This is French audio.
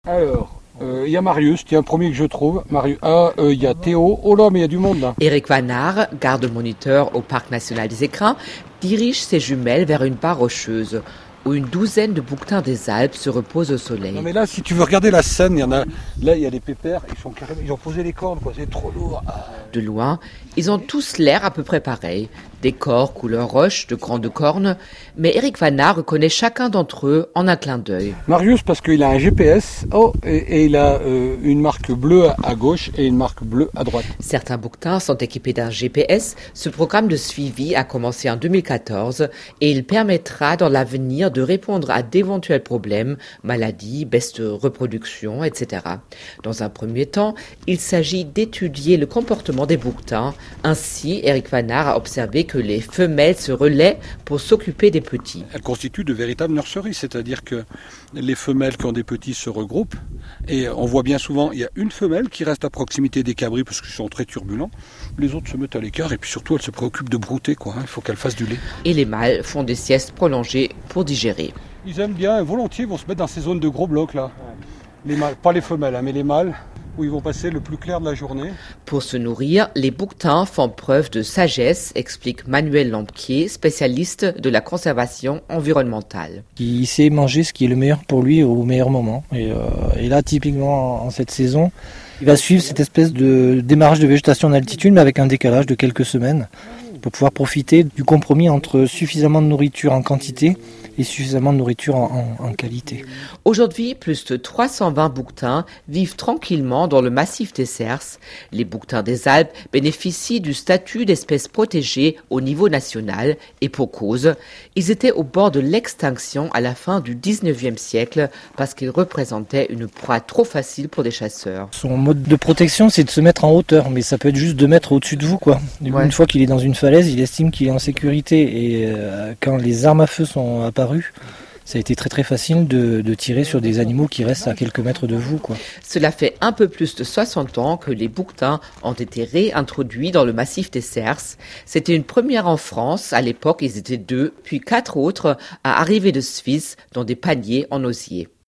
Alors, il y a Marius, tiens, premier que je trouve. Marius. Il y a Théo. Oh là, mais il y a du monde là. Éric Vanard, garde-moniteur au Parc national des Écrins, dirige ses jumelles vers une part rocheuse où une douzaine de bouquetins des Alpes se reposent au soleil. Non mais là, si tu veux regarder la scène, il y en a. Là, il y a des pépères. Ils ont posé les cordes, quoi. C'est trop lourd. De loin, ils ont tous l'air à peu près pareils. Des corps couleur roche, de grandes cornes. Mais Éric Vanard reconnaît chacun d'entre eux en un clin d'œil. Marius, parce qu'il a un GPS. Et il a une marque bleue à gauche et une marque bleue à droite. Certains bouquetins sont équipés d'un GPS. Ce programme de suivi a commencé en 2014 et il permettra dans l'avenir de répondre à d'éventuels problèmes, maladies, baisse de reproduction, etc. Dans un premier temps, il s'agit d'étudier le comportement des bouquetins. Ainsi, Éric Vanard a observé que les femelles se relaient pour s'occuper des petits. Elles constituent de véritables nurseries, c'est-à-dire que les femelles qui ont des petits se regroupent et on voit bien souvent, il y a une femelle qui reste à proximité des cabris parce qu'ils sont très turbulents, les autres se mettent à l'écart et puis surtout elles se préoccupent de brouter, quoi. Il faut qu'elles fassent du lait. Et les mâles font des siestes prolongées pour digérer. Ils aiment bien, volontiers, vont se mettre dans ces zones de gros blocs là. Les mâles, pas les femelles, mais les mâles, où ils vont passer le plus clair de la journée. Pour se nourrir, les bouquetins font preuve de sagesse, explique Manuel Lampier, spécialiste de la conservation environnementale. Il sait manger ce qui est le meilleur pour lui au meilleur moment. Et là, typiquement, en cette saison, il va suivre cette espèce de démarrage de végétation en altitude, mais avec un décalage de quelques semaines, pour pouvoir profiter du compromis entre suffisamment de nourriture en quantité et suffisamment de nourriture en qualité. Aujourd'hui, plus de 320 bouquetins vivent tranquillement dans le massif des Cerces. Les bouquetins des Alpes bénéficient du statut d'espèce protégée au niveau national et pour cause. Ils étaient au bord de l'extinction à la fin du 19e siècle parce qu'ils représentaient une proie trop facile pour des chasseurs. Son mode de protection, c'est de se mettre en hauteur, mais ça peut être juste 2 mètres au-dessus de vous, quoi. Ouais. Une fois qu'il est dans une falaise, il estime qu'il est en sécurité. Et quand les armes à feu sont apparues, ça a été très très facile de tirer sur des animaux qui restent à quelques mètres de vous, quoi. Cela fait un peu plus de 60 ans que les bouquetins ont été réintroduits dans le massif des Cerces. C'était une première en France. À l'époque, ils étaient 2, puis 4 autres à arriver de Suisse dans des paniers en osier.